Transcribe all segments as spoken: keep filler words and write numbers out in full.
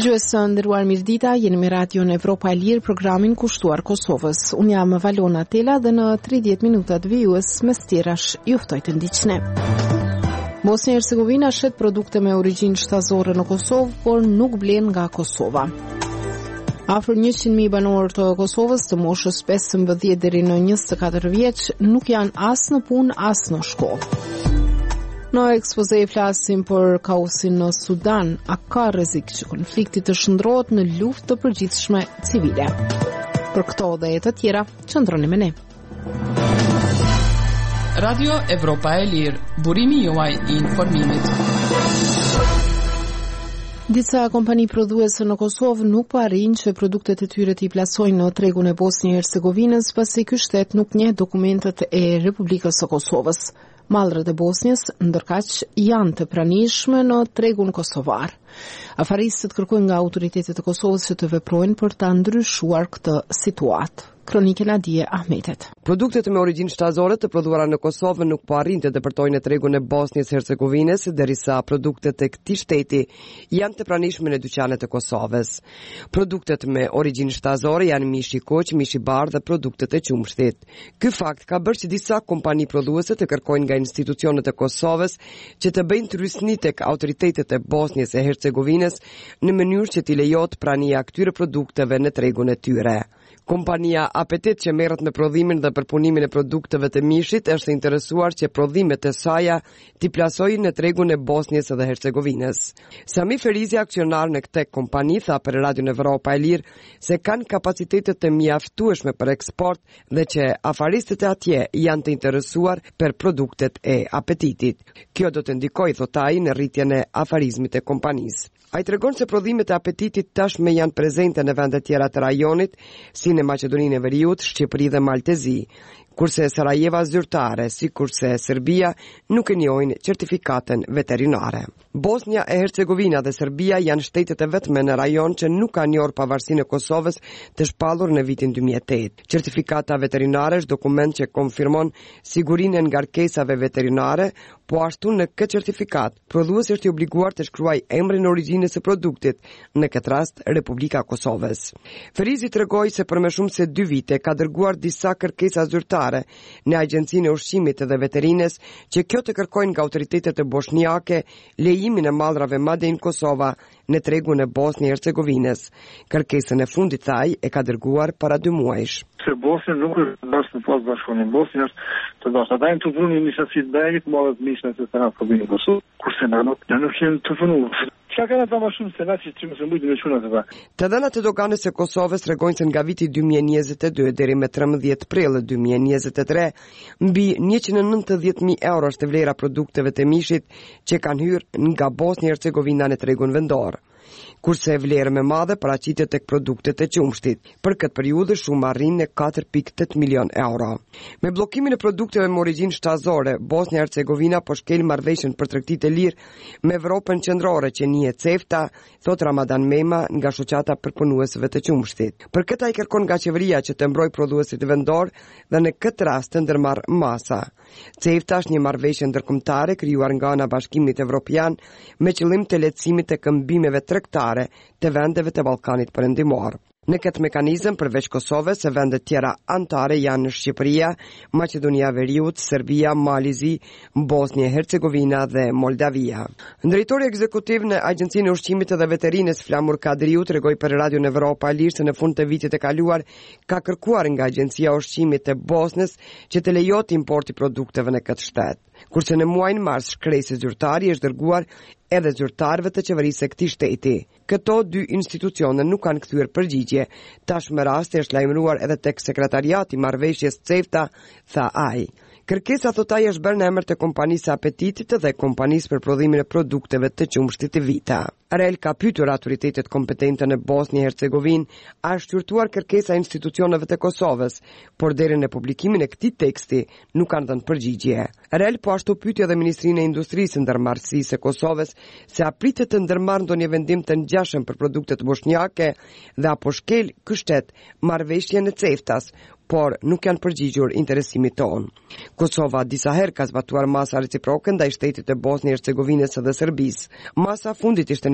Dëgjues së nderuar, mirëdita, jeni me Radion Evropa e Lirë, programin kushtuar Kosovës. Unë jam Valona Tela dhe në tridhjetë minutat vijues mes tjerash ju ftoj të ndiqni. Bosnia e Hercegovina shet produkte me origjinë shtazore në Kosovë, por nuk blen nga Kosova. Afër njëqind mijë banor të Kosovës të moshës pesëmbëdhjetë deri në njëzet e katër vjeç nuk janë as në punë as në shkollë. Në ekspoze flasim për kaosin në Sudan, a ka rrezik që konflikti të shndrohet në luftë të përgjithshme civile. Për këto dhe e të tjera, qëndroni me ne. Radio Evropa e Lirë, burimi juaj i informimit. Disa kompani prodhuese në Kosovë nuk po arrin që produktet e tyre t'i plasojnë në tregun e Bosnjë e Hercegovinës, pasi ky shtet nuk njeh dokumentet e Republikës së Kosovës. Mallrat e Bosnjës, ndërkaq, janë të pranishme në tregun kosovar. Afaristët kërkojnë nga autoritetet e Kosovës që të veprojnë për ta ndryshuar këtë situatë. Kronikën Adie Ahmetet. Produktet me origjinë shtazore të prodhuara në Kosovë nuk po arrin të depërtojnë në tregun e Bosnjës së Hercegovinës, derisa produktet e këtij shteti janë të pranishme në dyqanet e Kosovës. Produktet me origjinë shtazore janë mishi koq, mishi bardh dhe produktet e qumshtit. Ky fakt ka bërë që disa kompani prodhuese të kërkojnë nga institucionet e Kosovës që të bëjnë trysni tek autoritetet e Bosnjës së Hercegovinës në mënyrë që t'i lejohet prania këtyre produkteve në tregun e tyre. Kompania Apetit, që merret me prodhimin dhe përpunimin e produkteve të mishit, është interesuar që prodhimet e saj t'i plasojnë në tregun e Bosnjës dhe Hercegovinës. Sami Ferizi, aksionar në këtë kompani, tha për Radion Evropa e Lirë se kanë kapacitete të mjaftueshme për eksport dhe që afaristët e atje janë të interesuar për produktet e Apetitit. Kjo do të ndikojë, thot ai, në rritjen e afarizmit e kompanisë. Ai tregon se prodhimet e Apetitit tashmë janë prezente në vende tjera të rajonit, si në Maqedoninë e Veriut, Shqipëri dhe Maltezi, kurse Sarajeva zyrtare, si kurse Serbia, nuk e njohin certifikatën veterinare. Bosnia e Hercegovina dhe Serbia janë shtetet e vetme në rajon që nuk kanë njohur pavarësinë e Kosovës të shpallur në vitin dy mijë e tetë. Certifikata veterinare është dokument që konfirmon sigurinë e ngarkesave veterinare, po ashtu në këtë certifikat, prodhuesi është i obliguar të shkruajë emrin e origjinës së produktit, në këtë rast Republika e Kosovës. Ferizi tregoi se për më shumë se dy vite ka dërguar disa kërkesa zyrtare në Agjencinë e Ushqimit dhe Veterinës që kjo të kërkojnë nga autoritetet e bosniake lejimin e mallrave Made in Kosova në tregun e Bosnjë e Hercegovinës. Kërkesën e fundit thaj e ka dërguar para dy muajsh. Se Bosnjë nuk është bashkë në pas bashkëpunim. Bosnjë është të dashur. Ata janë të vënë iniciativë deri të marrë mishën se kanë problemin në Kosovë, kurse ne nuk ne nuk jemi të vënë. Çka kanë ata më shumë se na që të mos mbujnë me çuna ata. Të dhënat e doganës së Kosovës tregojnë se nga viti dy mijë e njëzet e dy deri me tridhjetë prill dy mijë e njëzet e tre, mbi njëqind e nëntëdhjetë mijë euro është vlera produkteve të mishit që kanë hyrë nga Bosnja e Hercegovina në tregun vendor, kurse vlerë më madhe paraqitet tek produktet e qumshtit. Për këtë periudhë shumë arrin në katër pikë tetë milion euro. Me bllokimin e produkteve me origjinë shtazore, Bosnia e Hercegovina po shkel marrëveshjen për tregti të lirë me Evropën qendrore që njihet CEFTA, thot Ramadan Mema nga shoqata përpunuesve të qumshtit. Për këtë ai kërkon nga qeveria që të mbrojë prodhuesit vendor dhe në këtë rast të ndërmarr masa. CEFTA është një marrëveshje ndërkombëtare krijuar nga ana Bashkimit Evropian me qëllim të lehtësimit të këmbimeve tregtare të vendeve të Ballkanit Perëndimor. Në këtë mekanizëm, përveç Kosovës, vendet tjera antare janë Shqipëria, Maqedonia e Veriut, Serbia, Malizi, Bosnia e Hercegovina dhe Moldavia. Drejtori ekzekutiv në Agjencinë e Ushqimit dhe Veterinës Flamur Kadriu tregoi për Radion Evropa e Lirë se në fund të vitit të kaluar ka kërkuar nga Agjencia e Ushqimit e Bosnës që të lejotë importi produkteve në këtë shtet. Kurse në muajin mars shkresi zyrtari është dërguar edhe zyrtarëve të qeverisë së këtij shteti. Këto dy institucione nuk kanë kthyer përgjigje. Tashmë rasti është lajmëruar edhe tek sekretariati i marrëveshjes CEFTA, tha ai. Kërkesa, thot ai, është bërë në emër të kompanisë Apetitit dhe kompanisë për prodhimin e produkteve të qumshtit të Vita. Rel ka pyetur autoritetet kompetente në Bosnjë e Hercegovinë a shqyrtuar kërkesa e institucioneve të Kosovës, por deri në publikimin e këtij teksti nuk kanë dhënë përgjigje. Rel po ashtu pyeti edhe Ministrinë e Industrisë së Ndërmarrësisë së Kosovës se a pritet të ndërmarrë ndonjë vendim të ngjashëm për produktet bosnjake dhe apo shkel ky shtet marrëveshjen e CEFTA-s, por nuk janë përgjigjur interesimit ton. Kosova disa herë ka zbatuar masa reciproke ndaj shtetit të Bosnjë e Hercegovinës dhe Serbisë. Masa fundit ishte në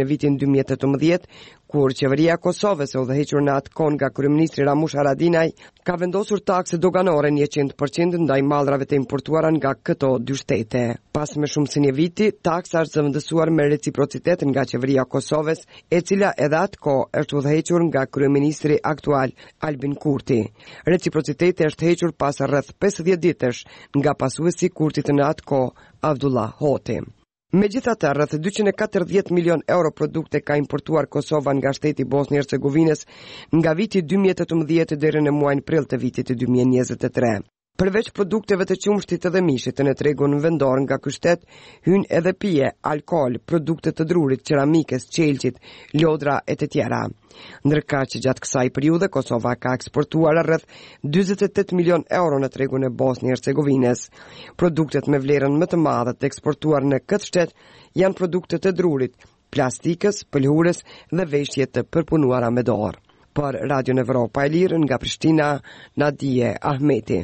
vitin dy mijë e tetëmbëdhjetë, kur qeveria e Kosovës e udhëhequr në atë kohë nga kryeministri Ramush Haradinaj ka vendosur takse doganore njëqind përqind ndaj mallrave të importuara nga këto dy shtete. Pas më shumë se një viti, taksa është zëvendësuar me reciprocitet nga qeveria e Kosovës, e cila edhe atë kohë është udhëhequr nga kryeministri aktual Albin Kurti. Reciprociteti është hequr pas rreth pesëdhjetë ditësh nga pasuesi Kurtit në atë kohë, Abdullah Hoti. Megjithatë, rreth dyqind e katërdhjetë milion euro produkte ka importuar Kosova nga shteti Bosnjë e Hercegovinës nga viti dy mijë e tetëmbëdhjetë deri në muajin prill të vitit dy mijë e njëzet e tre. Përveç produkteve të qumshtit dhe mishit në tregun vendor nga ky shtet hyn edhe pije, alkool, produkte të drurit, qeramikës, qelqit, lodra e të tjera. Ndërkaq që gjatë kësaj periudhe Kosova ka eksportuar rreth dyzet e tetë milion euro në tregun e Bosnjë e Hercegovinës. Produktet me vlerën më të madhe të eksportuar në këtë shtet janë produktet të drurit, plastikës, pëlhurës dhe veshje të përpunuara me dorë. Për Radio Evropa e Lirë nga Prishtina, Nadije Ahmeti.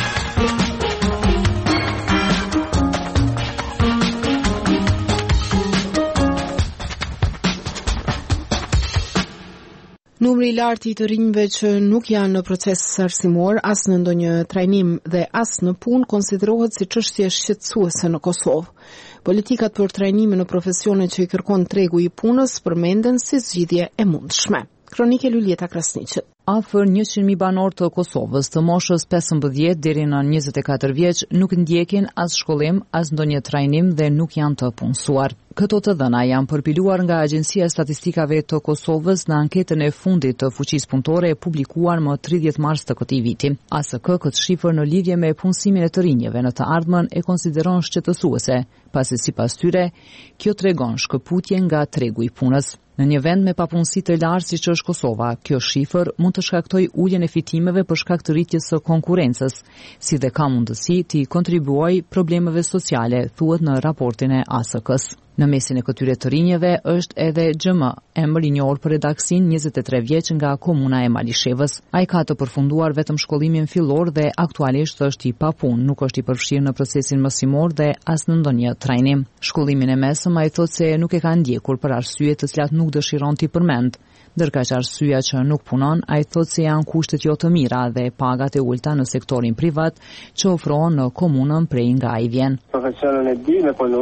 Numri i lartë i të rinjve që nuk janë në proces arsimor as në ndonjë trajnim dhe as në punë konsiderohet si çështje shqetësuese në Kosovë. Politikat për trajnime në profesione që i kërkon tregu i punës përmenden si zgjidhje e mundshme. Kronike Lulieta Krasniqi. Afër njëqind mijë banor të Kosovës të moshës pesëmbëdhjetë deri në njëzet e katër vjeç nuk ndjekin as shkollim, as ndonjë trajnim dhe nuk janë të punësuar. Këto të dhëna janë përpiluar nga Agjencia e Statistikave të Kosovës në anketën e fundit të fuqisë punëtore e publikuar më tridhjetë mars të këtij viti. A S K këtë shifër në lidhje me punësimin e të rinjve në të ardhmen e konsideron shqetësuese, pasi sipas tyre kjo tregon shkëputje nga tregu i punës. Në një vend me papunësi të lartë siç është Kosova, kjo shifër mund të shkaktojë uljen e fitimeve për shkak të rritjes së konkurrencës, si dhe ka mundësi të kontribuojë problemeve sociale, thuhet në raportin e A S K-s. Në mesin e këtyre të rinjeve është edhe X M, emër i njohur për redaksin njëzet e tre vjeç nga komuna e Malishevës. Ai ka të përfunduar vetëm shkollimin fillor dhe aktualisht është i papunë, nuk është i përfshirë në procesin mësimor dhe as në ndonjë trajnim. Shkollimin e mesëm ai thotë se nuk e ka ndjekur për arsye të cilat nuk dëshiron t'i përmend. Ndërkaq arsyeja që nuk punon, ai thotë se janë kushtet jo të mira dhe pagat e ulta në sektorin privat që ofrohen në komunën prej nga ai vjen. Profesionin e di me punu,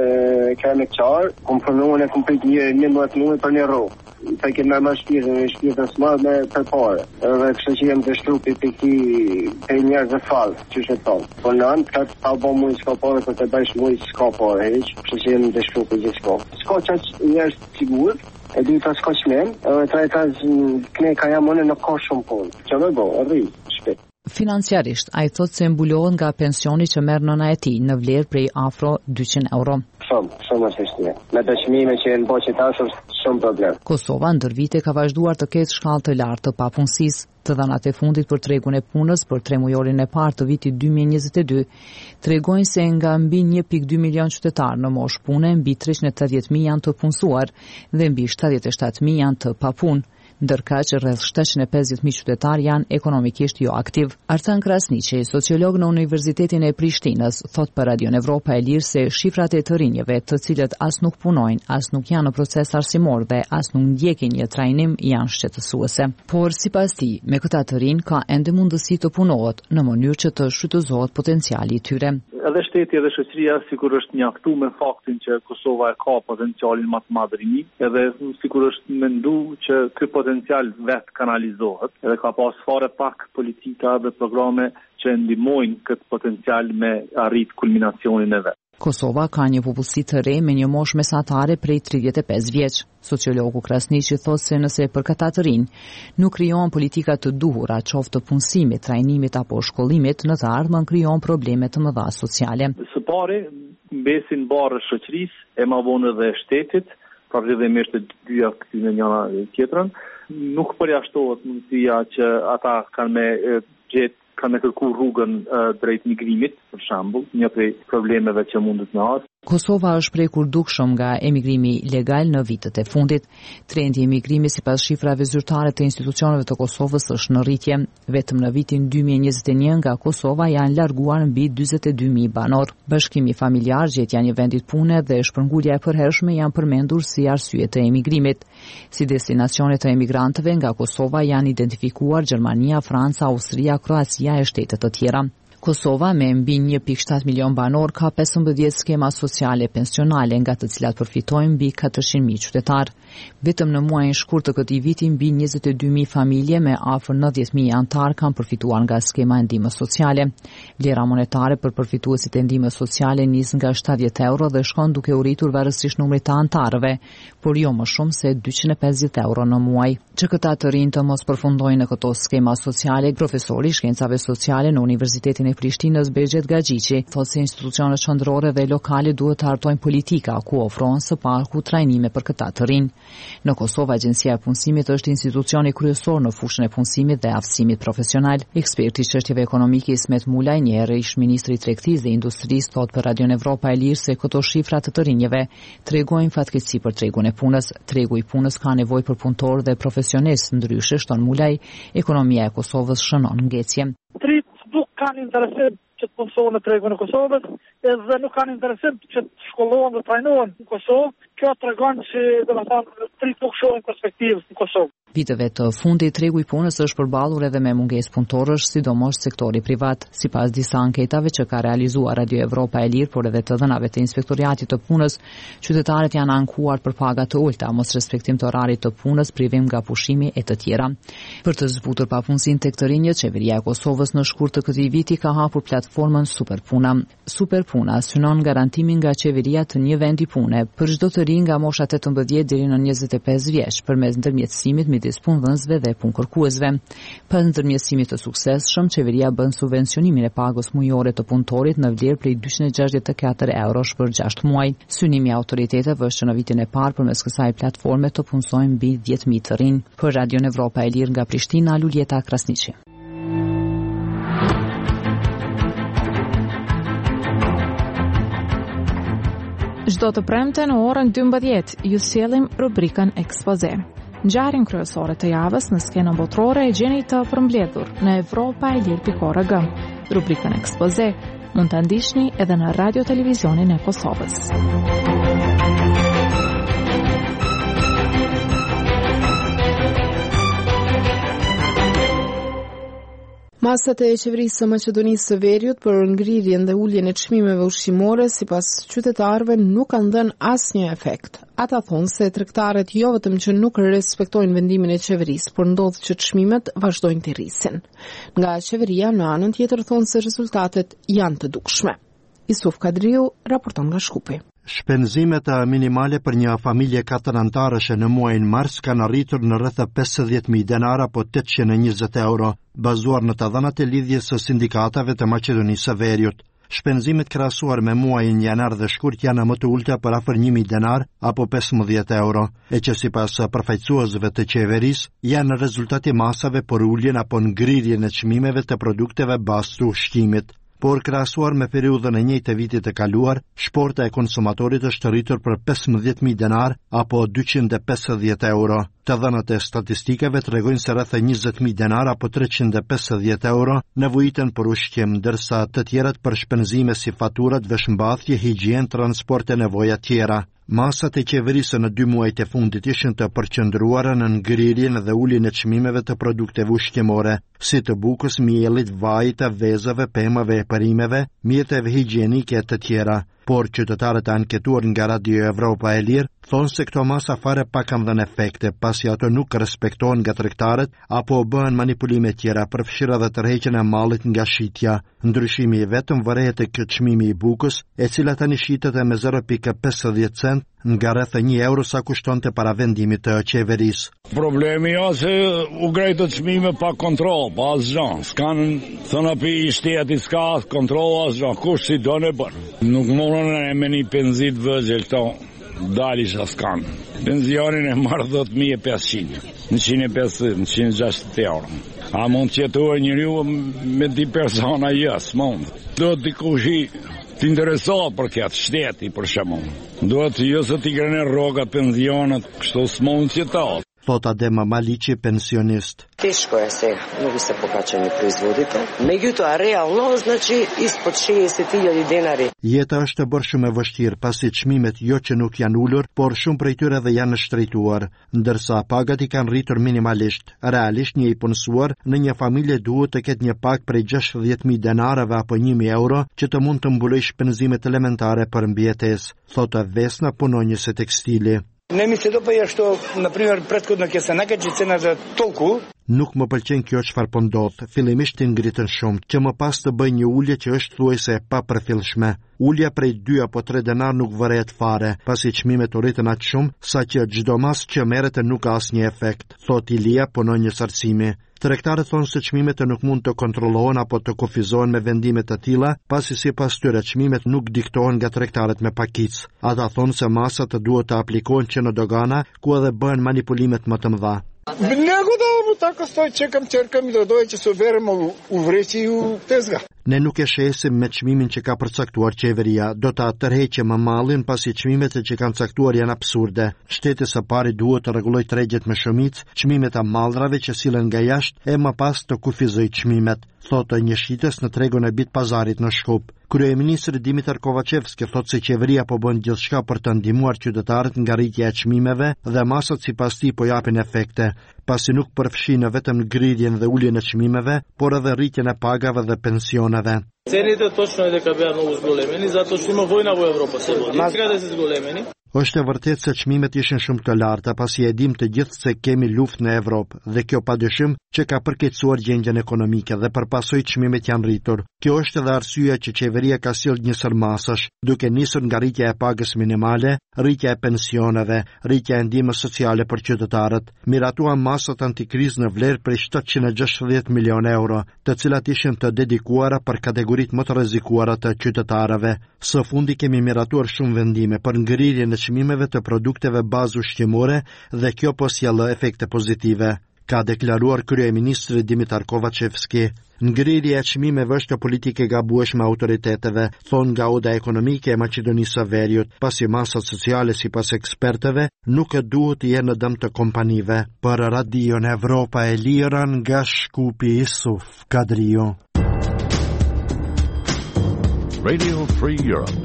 e ka me qarë, kom punu e kom prit një një mëtë muaj për një rrugë. Ta kemë me më shpirën, e shpirën së madhë me për pare. Edhe kështë që jem të shtrupi për ki për njerë dhe falë, që shë tonë. Po në anë, ka të pa bo mujë s'ka pare, për të bëjsh mujë s'ka pare, heq, kështë që jem të shtrupi gjithë s'ka. S'ka që njerës sigur, e dy ta s'ka qmen, edhe ta e ta këne ka jamone në ka shumë punë. Që me bo, rri, shpet. Financiarisht, ai thotë se mbulohet nga pensioni që merr nëna e tij në vlerë prej afro dyqind euro. Shumë, shumë është vështirë. Me dëshmime që në boqë tash është shumë problem. Kosova ndër vite ka vazhduar të ketë shkallë të lartë të papunësisë. Të dhënat e fundit për tregun e punës për tremujorin e parë të vitit dy mijë e njëzet e dy tregojnë se nga mbi një pikë dy milion qytetarë në moshë pune, mbi treqind e tetëdhjetë mijë janë të punësuar dhe mbi shtatëdhjetë e shtatë mijë janë të papunë. Ndërkaq rreth shtatëqind e pesëdhjetë mijë qytetar janë ekonomikisht jo aktiv. Artan Krasniqi, sociolog në Universitetin e Prishtinës, thot për Radio Evropa e Lirë se shifrat e të rinjve, të cilët as nuk punojnë, as nuk janë në proces arsimor dhe as nuk ndjekin një trajnim, janë shqetësuese. Por sipas tij, me këta të rinj ka ende mundësi të punohet në mënyrë që të shfrytëzohet potenciali i tyre. Edhe shteti edhe shoqëria sikur është njohur me faktin që Kosova e ka potencialin më të madh rinj, edhe sikur është menduar që ky potencial vetë kanalizohet, edhe ka pas fare pak politika dhe programe që ndihmojnë këtë potencial me arrit kulminacionin e vet. Kosova ka një popullsi të re me një moshë mesatare prej tridhjetë e pesë vjeç. Sociologu Krasniqi thotë se nëse për këta të rinj nuk krijohen politika të duhura, qoftë të punësimit, trajnimit apo shkollimit, në të ardhmen krijohen probleme të mëdha sociale. Së pari, mbesin barë shoqërisë, e ma vonë dhe shtetit, pra vëdhemisht të dyja këty në njëra tjetrën, nuk përjashtohet mundësia që ata kanë me gjetë kanë me kërku rrugën uh, drejt migrimit, për shembull, një prej problemeve që mundet me has. Kosova është prekur dukshëm nga emigrimi legal në vitet e fundit. Trendi i emigrimit sipas shifrave zyrtare të institucioneve të Kosovës është në rritje. Vetëm në vitin dy mijë e njëzet e një nga Kosova janë larguar mbi dyzet e dy mijë banor. Bashkimi familjar, gjetja një vendit pune dhe shpërngulja e përhershme janë përmendur si arsye të emigrimit. Si destinacione të emigrantëve nga Kosova janë identifikuar Gjermania, Franca, Austria, Kroacia e shtetet të tjera. Kosova me mbi një pikë shtat milion banor ka pesëmbëdhjetë skema sociale pensionale nga të cilat përfitojnë mbi katërqind mijë qytetar. Vetëm në muajin shkurt të këtij viti mbi njëzet e dy mijë familje me afër nëntëdhjetë mijë anëtar kanë përfituar nga skema e ndihmës sociale. Vlera monetare për përfituesit e ndihmës sociale nis nga shtatëdhjetë euro dhe shkon duke u rritur varësisht numrit të anëtarëve, por jo më shumë se dyqind e pesëdhjetë euro në muaj. Që këta të rinj të mos përfundojnë në këto skema sociale, profesori i shkencave sociale në Universitetin e Prishtinës Begjet Gaxhiqi thotë se institucionet qendrore dhe lokale duhet të hartojnë politika ku ofrohen së paku trajnime për këta të rinj. Në Kosovë, Agjencia e Punësimit është institucioni kryesor në fushën e punësimit dhe aftësimit profesional. Eksperti i çështjeve ekonomike Ismet Mulaj, një herë ish ministri i Tregtisë dhe Industrisë, thotë për Radion Evropa e Lirë se këto shifra të të rinjve tregojnë fatkeqësi për tregun e punës. Tregu i punës ka nevojë për punëtor dhe profesionistë, ndryshe, shton Mulaj, ekonomia e Kosovës shënon ngecje. Nuk kanë interesim që të punësohen në tregun e Kosovës, edhe nuk kanë interesim që të shkollohen dhe trajnohen në Kosovë. Kjo tregon që domethënë tri nuk shohin perspektivë në Kosovë. Viteve të fundit tregu i punës është përballur edhe me mungesë punëtorësh, sidomos sektori privat. Sipas disa anketave që ka realizuar Radio Evropa e Lirë, por edhe të dhënave të Inspektoriatit të Punës, qytetarët janë ankuar për paga të ulta, mos respektim të orarit të punës, privim nga pushimi e të tjera. Për të zbutur papunësinë tek të rinjët, qeveria e Kosovës në shkurt të këtij viti ka hapur platformën Superpuna. Superpuna synon garantimin nga qeveria të një vendi pune për çdo të rinj nga mosha tetëmbëdhjetë deri në njëzet e pesë vjeç, përmes ndërmjetësimit midis punëdhënësve dhe punëkërkuesve. Pas ndërmjetësimit të suksesshëm, qeveria bën subvencionimin e pagës mujore të punëtorit në vlerë prej dyqind e gjashtëdhjetë e katër eurosh për gjashtë muaj. Synimi i autoriteteve është që në vitin e parë përmes kësaj platforme të punësojnë mbi dhjetë mijë të rinj. Për Radion Evropa e Lirë nga Prishtina, Luljeta Krasniqi. Çdo të premte në orën dymbëdhjetë ju sjellim rubrikën Ekspoze. Ngjarjen kryesore të javës në skenën botërore e gjeni të përmbledhur në evropa e lirë pikë org. Rubrikën Ekspoze mund ta ndiqni edhe në Radio Televizionin e Kosovës. Masat e qeverisë së Maqedonisë së Veriut për ngrirjen dhe uljen e çmimeve ushqimore sipas qytetarëve nuk kanë dhënë asnjë efekt. Ata thonë se tregtarët jo vetëm që nuk respektojnë vendimin e qeverisë, por ndodh që çmimet vazhdojnë të rrisin. Nga qeveria në anën tjetër thonë se rezultatet janë të dukshme. Isuf Kadriu raporton nga Shkupi. Shpenzimet minimale për një familje katër anëtarësh në muajin mars kanë arritur në rreth pesëdhjetë mijë denara apo tetëqind e njëzet euro, bazuar në të dhënat e lidhjes së sindikatave të Maqedonisë së Veriut. Shpenzimet krahasuar me muajin janar dhe shkurt janë më të ulta për afër një mijë denar apo pesëmbëdhjetë euro, e që sipas përfaqësuesve të qeverisë janë rezultati masave për uljen apo ngrirjen e çmimeve të produkteve bazë të ushqimit. Por krahasuar me periudhën e njëjtë të vitit të kaluar, shporta e konsumatorit është rritur për pesëmbëdhjetë mijë denar apo dyqind e pesëdhjetë euro. Të dhënat e statistikave tregojnë se rreth njëzet mijë denar apo treqind e pesëdhjetë euro nevojiten për ushqim, ndërsa të tjerat për shpenzime si faturat, veshmbathje, higjen, transport e nevoja tjera. Masat e qeverisë në dy muajt e fundit ishin të përqendruara në ngrirjen dhe uljen e çmimeve të produkteve ushqimore, si të bukës, miellit, vajit, vezave, pemave e perimeve, mjeteve higjienike e të tjera. Por qytetarët e anketuar nga Radio Evropa e Lirë thonë se këto masa fare pak kanë dhënë efekte, pasi ato nuk respektohen nga tregtarët apo bëhen manipulime tjera, përfshirë edhe tërheqjen e mallit nga shitja. Ndryshimi i vetëm vërehet tek çmimi i bukës, e cila tani shitet me zero pikë pesëdhjetë cent nga rreth një euro sa kushtonte para vendimit të qeverisë. Problemi është se u grejtë çmime pa kontroll, pa asgjë. S'kan thënë pi shteti s'ka kontroll asgjë, kush si do ne bën. Nuk morën me një penzit vëzhgë këto. Dalish as kanë. Penzionin e marrë dhjetë mijë e pesëqind, njëqind e pesëdhjetë, njëqind e gjashtëdhjetë euro. A mund të jetojë njeriu me di persona? Jo, s'mund. Do të dikush të interesohet për këtë shteti për shembull. Duhet jo se t'i grene rroga pensionet, kështu s'mund që ta. Thot Adema Maliqi, pensionist. Teško je se, mnogi se pokačeni proizvodite. Međutim, realno znači ispod šezdeset hiljada dinari. Jeta është e bërë shumë e vështirë, pasi çmimet jo që nuk janë ulur, por shumë prej tyre dhe janë shtrejtuar, ndërsa pagat i kanë rritur minimalisht. Realisht një i punësuar në një familje duhet të ketë një pagë prej gjashtëdhjetë mijë denarave apo një mijë euro që të mund të mbulojë shpenzimet elementare për mbijetesë, thotë Vesna, punonjëse tekstili. Ne mi se dopa je što, na primjer, prethodno kje se nakači cena za toliko. Nuk më pëlqen kjo çfarë po ndodh. Fillimisht të ngritën shumë, që më pas të bëj një ulje që është thuajse e papërfillshme. Ulja prej dy apo tre denar nuk vërehet fare, pasi çmimet u rritën aq shumë sa që çdo mas që merret nuk ka asnjë efekt, thot Ilia, punonjës arsimi. Tregtarët thonë se çmimet nuk mund të kontrollohen apo të kufizohen me vendime të tilla, pasi sipas tyre çmimet nuk diktohen nga tregtarët me pakicë. Ata thonë se masat duhet të aplikohen që në dogana, ku edhe bëhen manipulimet më të mëdha. Nego da mu tako stoj čekam čerkam i do doje që se veremo u vreći i u tezga. Ne nuk e shesim me çmimin që ka përcaktuar qeveria, do ta tërheqë më mallin pasi çmimet që kanë caktuar janë absurde. Shteti së pari duhet të rregullojë tregjet me shumicë, çmimet e mallrave që sillen nga jashtë e më pas të kufizojë çmimet, thotë një shitës në tregun e bit pazarit në Shkup. Kryeministri Dimitar Kovacevski thotë se qeveria po bën gjithçka për të ndihmuar qytetarët nga rritja e çmimeve dhe masat sipas tij po japin efekte, pasi nuk përfshin vetëm ngritjen dhe uljen e çmimeve, por edhe rritjen e pagave dhe pensioneve. Цените точно е дека беа многу зголемени, затоа што има војна во Европа сега. Не треба да се зголемени. Është e vërtetë se çmimet ishin shumë të larta, pasi e dim të gjithë se kemi luftë në Evropë dhe kjo padyshim që ka përkeqësuar gjendjen ekonomike dhe përpasoj çmimet janë rritur. Kjo është edhe arsyeja që qeveria ka sjellë një sërmasash, duke nisur nga rritja e pagës minimale, rritja e pensioneve, rritja e ndihmës sociale për qytetarët. Miratuan masat antikrizë në vlerë prej shtatëqind e gjashtëdhjetë milionë euro, të cilat ishin të dedikuara për kategoritë më të rrezikuara të qytetarëve. Së fundi kemi miratuar shumë vendime për ngrirjen e çmimeve të produkteve bazë ushqimore dhe kjo po sjellë efekte pozitive, ka deklaruar kryeministri Dimitar Kovacevski. Ngrirja e çmimeve është politike gabueshme autoriteteve, thonë nga oda ekonomike e Maqedonisë së Veriut, pasi masat sociale sipas ekspertëve nuk duhet të jenë në dëm të kompanive. Për Radion Evropa e Lira nga Shkupi, Isuf Kadrio. Radio Free Europe.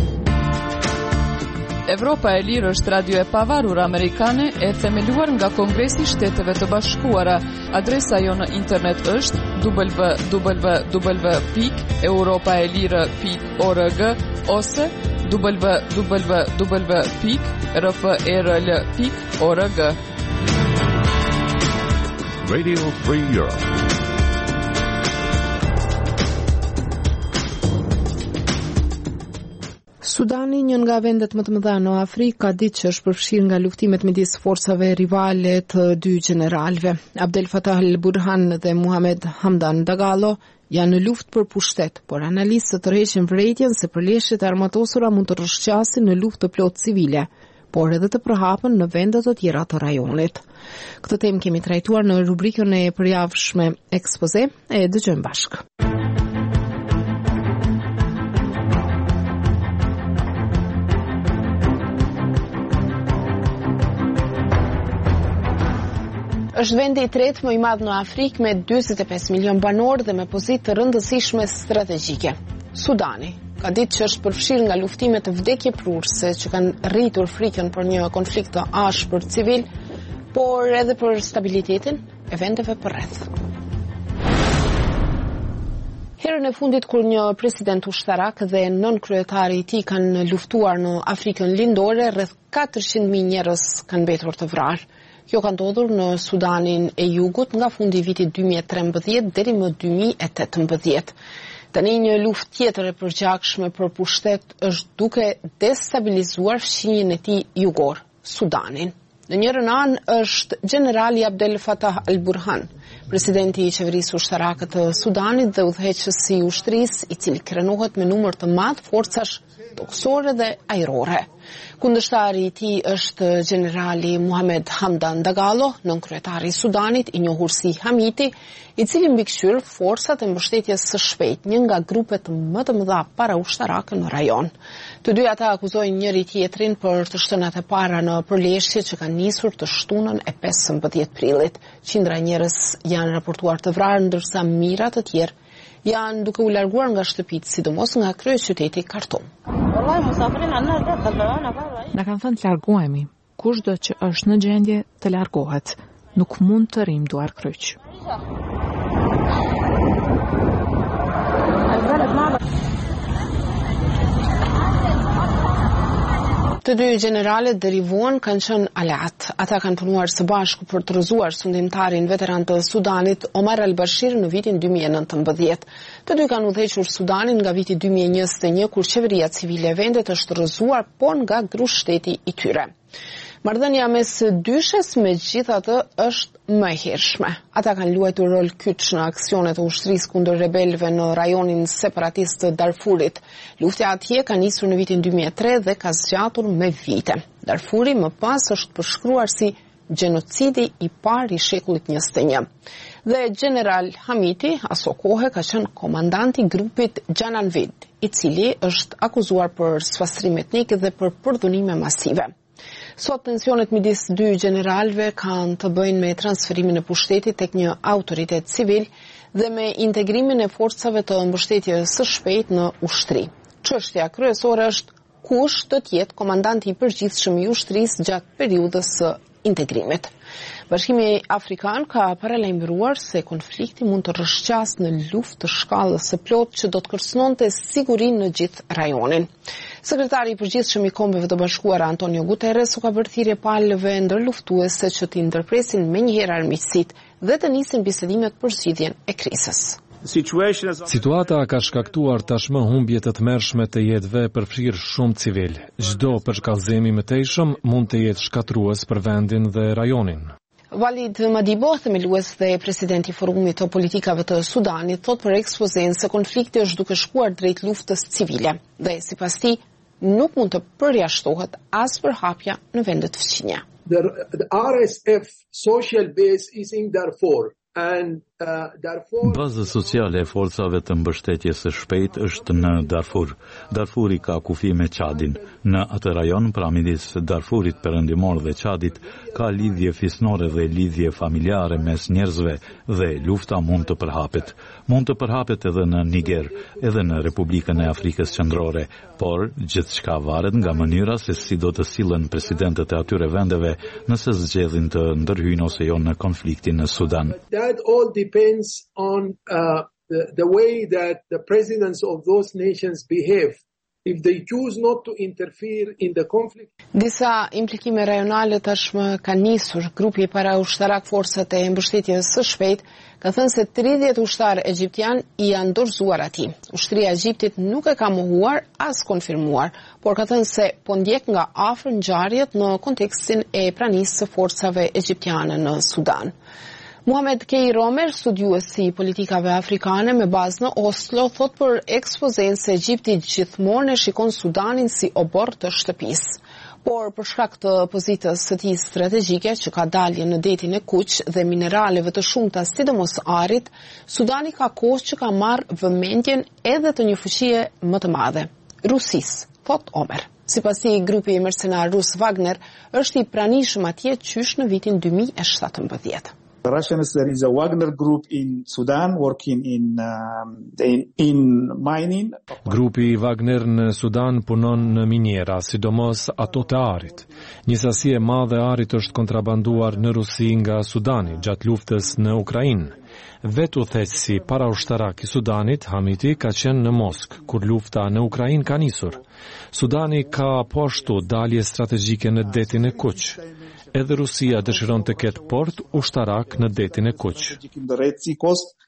Evropa e Lirë është radio e pavarur amerikane e themeluar nga Kongresi i Shteteve të Bashkuara. Adresa jo në internet është w w w pikë europaelire pikë org ose w w w pikë r f r l pikë org. Radio Free Europe. Sudani, një nga vendet më të mëdha në Afrikë, ka ditë që është përfshirë nga luftimet midis forcave rivale të dy generalëve. Abdel Fattah al-Burhan dhe Muhammad Hamdan Dagalo janë në luftë për pushtet, por analistët tërheqin vërejtjen se përleshjet e armatosura mund të rrshqasin në luftë të plotë civile, por edhe të përhapën në vendet të tjera të rajonit. Këtë temë kemi trajtuar në rubrikën e përjavshme Ekspoze, e dëgjojmë bashkë. Është vendi i tretë më i madh në Afrikë me dyzet e pesë milion banor dhe me pozitë të rëndësishme strategjike. Sudani ka ditë që është përfshirë nga luftime të vdekjeprurëse që kanë rritur frikën për një konflikt të ashpër civil, por edhe për stabilitetin e vendeve përreth. Herën e fundit kur një president ushtarak dhe nën kryetari i tij kanë luftuar në Afrikën Lindore, rreth katërqind mijë njerëz kanë mbetur të vrarë. Kjo ka ndodhur në Sudanin e Jugut nga fundi i vitit dy mijë e trembëdhjetë deri më dy mijë e tetëmbëdhjetë. Tani një luftë tjetër e përgjakshme për pushtet është duke destabilizuar fqinjen e tij jugor, Sudanin. Në njërin anë është generali Abdel Fattah al-Burhan, presidenti i qeverisë ushtarake të Sudanit dhe udhëheqësi i ushtrisë, i cili krenohet me numër të madh forcash toksore dhe ajrore. Kundërshtari i tij është generali Muhamed Hamdan Dagalo, nënkryetari i Sudanit, i njohur si Hamiti, i cili mbikëqyr forcat e mbështetjes së shpejtë, një nga grupet më të mëdha paraushtarake në rajon. Të dy ata akuzojnë njëri tjetrin për të shtënat e para në përleshje që kanë nisur të shtunën e pesëmbëdhjetë prillit. Qindra njerëz janë raportuar të vrarë, ndërsa mijëra të tjerë janë duke u larguar nga shtëpitë, sidomos nga kryeqyteti Khartoum. Na kanë thënë të largohemi. Kushdo që është në gjendje të largohet. Nuk mund të rrim duar kryq. Të dy generalet derivuan kanë qenë aleat. Ata kanë punuar së bashku për të rrëzuar sundimtarin veteran të Sudanit Omar al-Bashir në vitin dy mijë e nëntëmbëdhjetë. Të dy kanë udhëhequr Sudanin nga viti dy mijë e njëzet e një, kur qeveria civile e vendit është rrëzuar, por nga grushteti i tyre. Marrëdhënia mes dyshes megjithatë është më e hershme. Ata kanë luajtur rol kyç në aksionet e ushtrisë kundër rebelëve në rajonin separatist të Darfurit. Lufta atje ka nisur në vitin dy mijë e tre dhe ka zgjatur me vite. Darfuri më pas është përshkruar si gjenocidi i parë i shekullit njëzet e një. Dhe general Hamiti aso kohë ka qenë komandanti i grupit Jananvid, i cili është akuzuar për sfastrim etnik dhe për përdhunime masive. Sot tensionet midis dy generalëve kanë të bëjnë me transferimin e pushtetit tek një autoritet civil dhe me integrimin e forcave të mbështetjes së shpejtë në ushtri. Çështja kryesore është kush do të jetë komandanti i përgjithshëm i ushtrisë gjatë periudhës së integrimit. Bashkimi Afrikan ka paralajmëruar se konflikti mund të rrëshqasë në luftë të shkallës së plotë që do të kërcënonte sigurinë në gjithë rajonin. Sekretari i përgjithshëm i Kombeve të Bashkuara Antonio Guterres u ka bërë thirrje palëve ndërluftuese që të ndërpresin menjëherë armiqësitë dhe të nisin bisedimet për zgjidhjen e krizës. Situata ka shkaktuar tashmë humbje të tmerrshme të jetëve, përfshirë shumë civil. Çdo përshkallëzim i mëtejshëm mund të jetë shkatrues për vendin dhe rajonin. Walid Madibo, themelues dhe presidenti i Forumit të Politikave të Sudanit, thot për ekspozen se konflikti është duke shkuar drejt luftës civile dhe sipas tij nuk mund të përjashtohet as përhapja në vendet fqinje. The, the R S F social base is in Darfur. And, uh, Darfur... Baza sociale e forcave të mbështetjes së shpejtë është në Darfur. Darfuri ka kufi me Çadin. Në atë rajon, pra midis Darfurit perëndimor dhe Çadit, ka lidhje fisnore dhe lidhje familjare mes njerëzve dhe lufta mund të përhapet. Mund të përhapet edhe në Niger, edhe në Republikën e Afrikës Qendrore, por gjithçka varet nga mënyra se si do të sillen presidentët e atyre vendeve nëse zgjedhin të ndërhyjnë ose jo në konfliktin në Sudan. That all depends on uh, the, the way that the presidents of those nations behave. If they choose not to interfere in the conflict. Disa implikime rajonale tashmë kanë nisur. Grupi paraushtarak forcat e mbështetjes së shpejtë ka thënë se tridhjetë ushtarë egjiptian i janë dorëzuar atij. Ushtria e Egjiptit nuk e ka mohuar as konfirmuar, por ka thënë se po ndjek nga afër ngjarjet në kontekstin e pranisë së forcave egjiptiane në Sudan. Muhamed Kei Romer, studiuesi i politikave afrikane me bazë në Oslo, thot për ekspozen se Egjipti gjithmonë e shikon Sudanin si obor të shtëpisë. Por për shkak të pozitës së tij strategjike që ka dalje në detin e Kuq dhe mineraleve të shumta sidomos arit, Sudani ka kohë që ka marrë vëmendjen edhe të një fuqie më të madhe, Rusisë, thot Omer. Sipas tij, grupi mercenar rus Wagner është i pranishëm atje qysh në vitin dy mijë e shtatëmbëdhjetë. The Russians, there is a Wagner group in Sudan working in, uh, in, in mining. Grupi Wagner në Sudan punon në minjera, sidomos ato të arit. Një sasi e madhe arit është kontrabanduar në Rusi nga Sudani gjatë luftës në Ukrainë. Vetu thesi para ushtarak i Sudanit, Hamiti, ka qenë në Mosk, kur lufta në Ukrainë ka nisur. Sudani ka po ashtu dalje strategjike në detin e Kuq. Edhe Rusia dëshiron të ketë port ushtarak në detin e Kuq.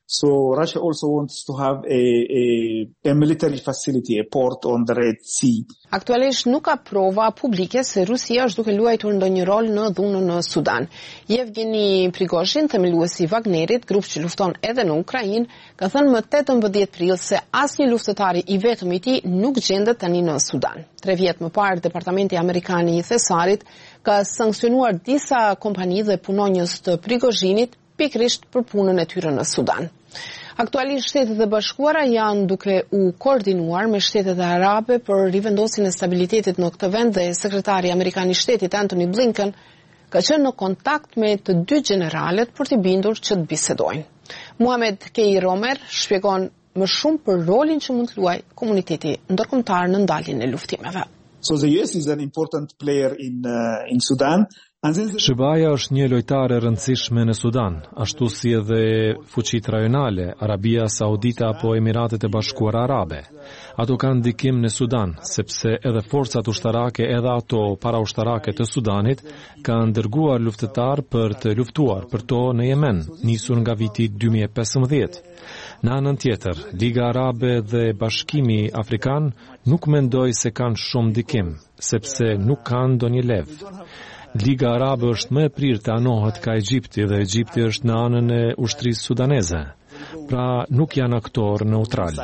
So Russia also wants to have a, a, a military facility, a port on the Red Sea. Aktualisht nuk ka prova publike se Rusia është duke luajtur ndonjë rol në dhunën në Sudan. Yevgeni Prigozhin, themeluesi i Wagnerit, grup që lufton edhe në Ukrainë, ka thënë më tetëmbëdhjetë prill se asnjë luftëtar i vetëm i tij nuk gjendet tani në Sudan. Tre vjet më parë, Departamenti Amerikan i Thesarit ka sankcionuar disa kompani dhe punonjës të Prigozhinit pikrisht për punën e tyre në Sudan. Aktualisht Shtetet e Bashkuara janë duke u koordinuar me Shtetet Arabe për rivendosjen e stabilitetit në këtë vend dhe sekretari amerikan i Shtetit Antony Blinken ka qenë në kontakt me të dy generalet për t'i bindur që të bisedojnë. Muhamed Kei Romer shpjegon më shumë për rolin që mund të luajë komuniteti ndërkombëtar në ndaljen e luftimeve. So the U S is an important player in uh, in Sudan. S B A-ja është një lojtare e rëndësishme në Sudan, ashtu si edhe fuqitë rajonale, Arabia Saudita apo Emiratet e Bashkuara Arabe. Ato kanë ndikim në Sudan, sepse edhe forcat ushtarake edhe ato paraushtarake të Sudanit kanë dërguar luftëtar për të luftuar për to në Yemen, nisur nga viti dy mijë e pesëmbëdhjetë. Në anën tjetër, Liga Arabe dhe Bashkimi Afrikan nuk mendoj se kanë shumë ndikim, sepse nuk kanë ndonjë lev. Liga Arabe është më e prirë të anohet ka Egjipti dhe Egjipti është në anën e ushtrisë sudaneze. Pra nuk janë aktor neutral.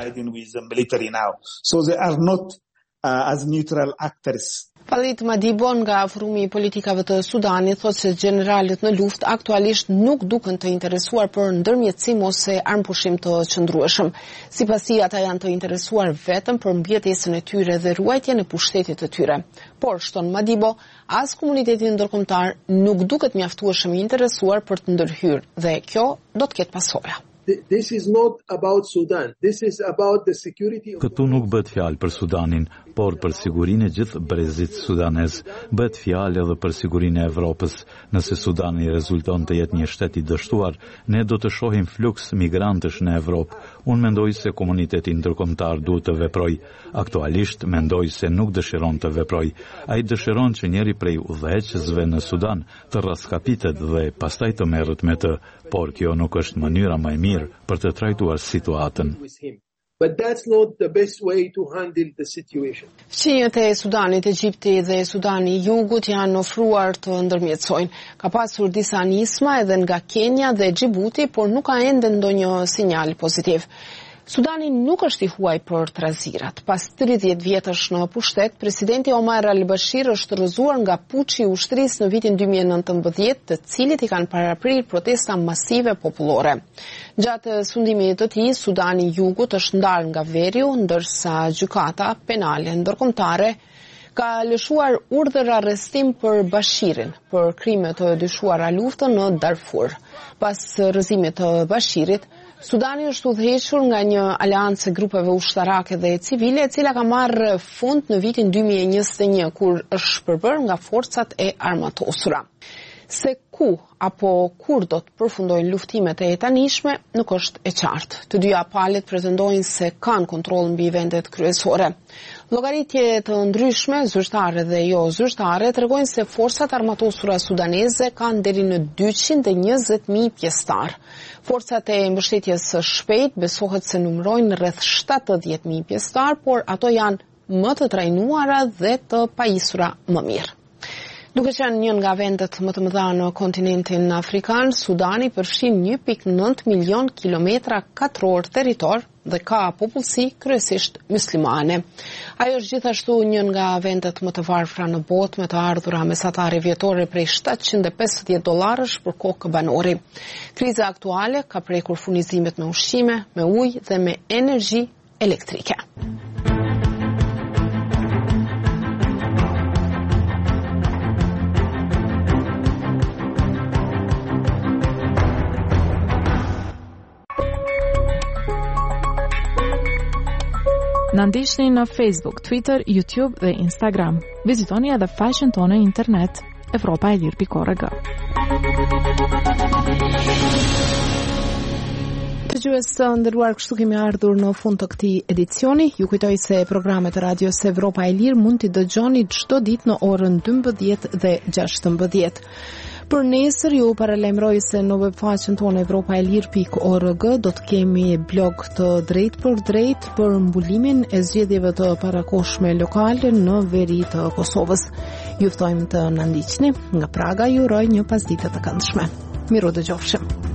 So they are not uh, as neutral actors. Falit Madibo nga Forumi i Politikave të Sudanit thotë se generalet në luftë aktualisht nuk duken të interesuar për ndërmjetësim ose armpushim të qëndrueshëm. Sipas tij, ata janë të interesuar vetëm për mbjetesën e tyre dhe ruajtjen e pushtetit të tyre. Por, shton Madibo, as komuniteti ndërkombëtar nuk duket mjaftueshëm i interesuar për të ndërhyrë dhe kjo do të ketë pasoja. This is not about Sudan. This is about the security of... Këtu nuk bëhet fjalë për Sudanin, por për sigurinë e gjithë brezit sudanez. Bëhet fjalë edhe për sigurinë e Evropës. Nëse Sudani rezulton të jetë një shtet i dështuar, ne do të shohim fluks migrantësh në Evropë. Unë mendoj se komuniteti ndërkombëtar duhet të veproj. Aktualisht mendoj se nuk dëshiron të veproj. Ai dëshiron që njëri prej udhëheqësve në Sudan të raskapitet dhe pastaj të merret me të, por kjo nuk është mënyra më e mirë për të trajtuar situatën. But that's not the best way to handle the situation. Fqinjët e Sudanit, Egjipti dhe Sudani i Jugut janë ofruar të ndërmjetësojnë. Ka pasur disa nisma edhe nga Kenya dhe Djibouti, por nuk ka ende ndonjë sinjal pozitiv. Sudani nuk është i huaj për trazirat. Pas tridhjetë vjetësh në pushtet, presidenti Omar al-Bashir është rrëzuar nga puçi i ushtrisë në vitin dy mijë e nëntëmbëdhjetë, të cilit i kanë paraprirë protesta masive popullore. Gjatë sundimit të tij, Sudani i Jugut është ndarë nga veriu, ndërsa gjykata penale ndërkombëtare ka lëshuar urdhër arrestim për Bashirin për krime të dyshuara luftën në Darfur. Pas rrëzimit të Bashirit, Sudani është udhëhequr nga një aleancë grupeve ushtarake dhe civile, e cila ka marrë fund në vitin dy mijë e njëzet e një, kur është shpërbërë nga forcat e armatosura. Se ku apo kur do të përfundojnë luftimet e jetanishme nuk është e qartë. Të dyja palët pretendojnë se kanë kontroll mbi vendet kryesore. Llogaritje të ndryshme, zyrtare dhe jo zyrtare, tregojnë se forcat armatosura sudaneze kanë deri në dyqind e njëzet mijë pjesëtar. Forcat e mbështetjes së shpejtë besohet se numërojnë rreth shtatëdhjetë mijë pjesëtar, por ato janë më të trajnuara dhe të pajisura më mirë. Duke qenë një nga vendet më të mëdha në kontinentin afrikan, Sudani përfshin një pikë nëntë milion kilometra katror territor dhe ka popullsi kryesisht muslimane. Ajo është gjithashtu një nga vendet më të varfra në botë, me të ardhura mesatare vjetore prej shtatëqind e pesëdhjetë dollarësh për kokë banori. Kriza aktuale ka prekur furnizimet me ushqime, me ujë dhe me energji elektrike. Na ndiqni në Facebook, Twitter, YouTube dhe Instagram. Vizitoni edhe faqen tonë në internet evropa e lir pikë org. Të gjues të ndëruar, kështu kemi ardhur në fund të këtij edicioni. Ju kujtoj se programet e radios Evropa e Lirë mund t'i dëgjoni çdo ditë në orën dymbëdhjetë dhe gjashtëmbëdhjetë. Për nesër ju paralajmëroj se në webfaqen tonë evropaelir pikë org do të kemi blog të drejt për drejt për mbulimin e zgjedhjeve të parakohshme lokale në veri të Kosovës. Ju ftojmë të na ndiqni. Nga Praga ju uroj një pasditë të këndshme. Miru dëgjofshim.